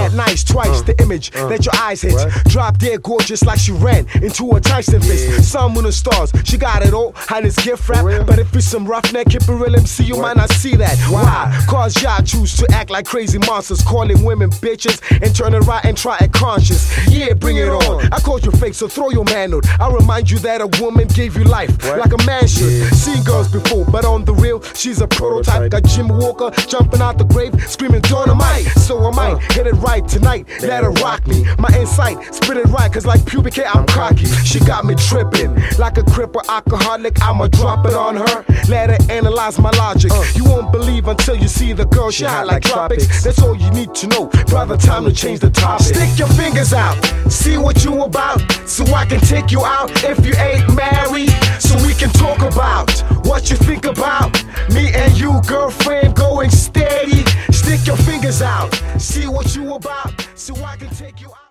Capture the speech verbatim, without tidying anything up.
that nice, twice uh, the image uh, that your eyes hit. what? Drop dead gorgeous like she ran into a Tyson fist. Yeah. Sun, moon, and stars, she got it all, and it's gift wrap. real? But if it's some roughneck, hip and real M C, you What? might not see that. Why? Why? Cause y'all choose to act like crazy monsters, calling women bitches and turning right and try it conscious. Yeah, bring it on. I called you fake, so throw your manhood. I remind you that a woman gave you life What? like a man should. Yeah. Seen girls before, but on the real, she's a prototype. Prototype. Got Jim Walker jumping out the grave, screaming dynamite. So I might Uh. hit it right tonight. Let her rock me. My insight, spit it right, cause like pubic hair, I'm cocky. She got me tripping like a cripple alcoholic. I'ma drop it on her. Let her analyze my logic. Uh. You won't believe until you see the girl. She hot like tropics. tropics. That's all you need to know. Brother, time to change the topic. Stick your fingers out, see what you about, so I can take you out if you ain't married. So we can talk about what you think about me and you, girlfriend, going steady. Stick your fingers out, see what you about, so I can take you out.